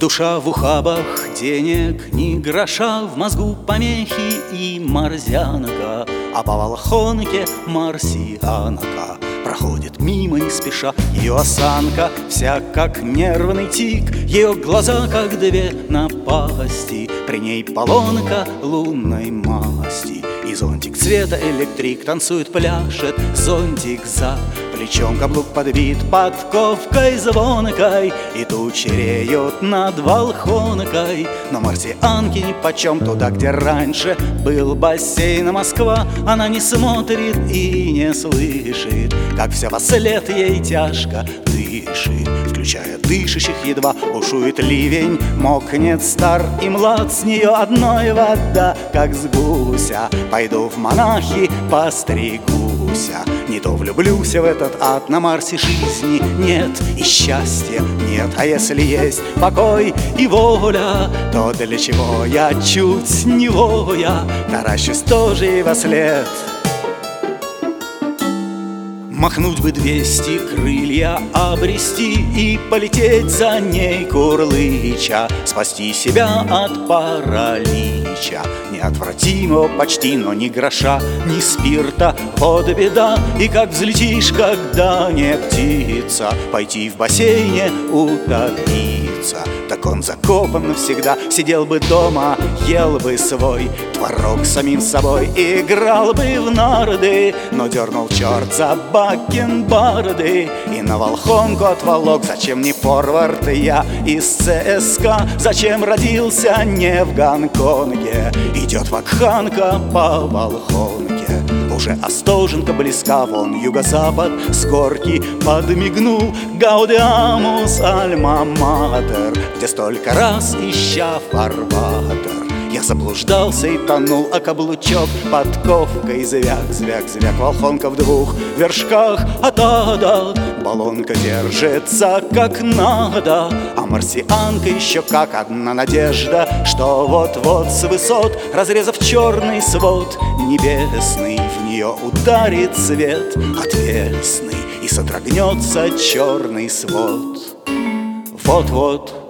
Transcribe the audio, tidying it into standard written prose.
Душа в ухабах, денег ни гроша, в мозгу помехи и морзянка, а по Волхонке марсианка проходит мимо не спеша. Ее осанка вся как нервный тик, ее глаза как две напасти, при ней полонка лунной масти. И зонтик цвета электрик танцует, пляшет, зонтик за плечом, каблук подбит подковкой звонкой, и тучи реют над Волхонкой. Но марсианке нипочем туда, где раньше был бассейн Москва. Она не смотрит и не слышит, как все вослед ей тяжко дышит, включая дышащих едва. Бушует ливень, мокнет стар и млад, с нее одной вода, как с гуся. Пойду в монахи, постригуся, не то влюблюсь в этот ад. На Марсе жизни нет и счастья нет, а если есть покой и воля, то для чего я чуть не воя таращусь тоже и вослед? Махнуть бы 200, крылья обрести и полететь за ней курлыча, спасти себя от паралича неотвратимого почти, но ни гроша, ни спирта, вот беда. И как взлетишь, когда не птица, пойти в бассейне утопиться. Так он закопан навсегда, сидел бы дома, ел бы свой творог самим собой, играл бы в нарды, но дернул черт за бакенбарды и на Волхонку отволок. Зачем не форвард я из ЦСКА? Зачем родился не в Гонконге? Идет вакханка по Волхонке. Уже Остоженка близка, вон юго-запад с горки подмигнул. Гаудеамус альма-матер, где столько раз ища фарватер. Я заблуждался и тонул, а каблучок подковкой звяк, звяк, звяк. Волхонка в 2 вершках от ада, баллонка держится как надо, а марсианка еще как одна надежда, что вот-вот с высот, разрезав черный свод небесный, в нее ударит свет отвесный и содрогнется черный свод. Вот-вот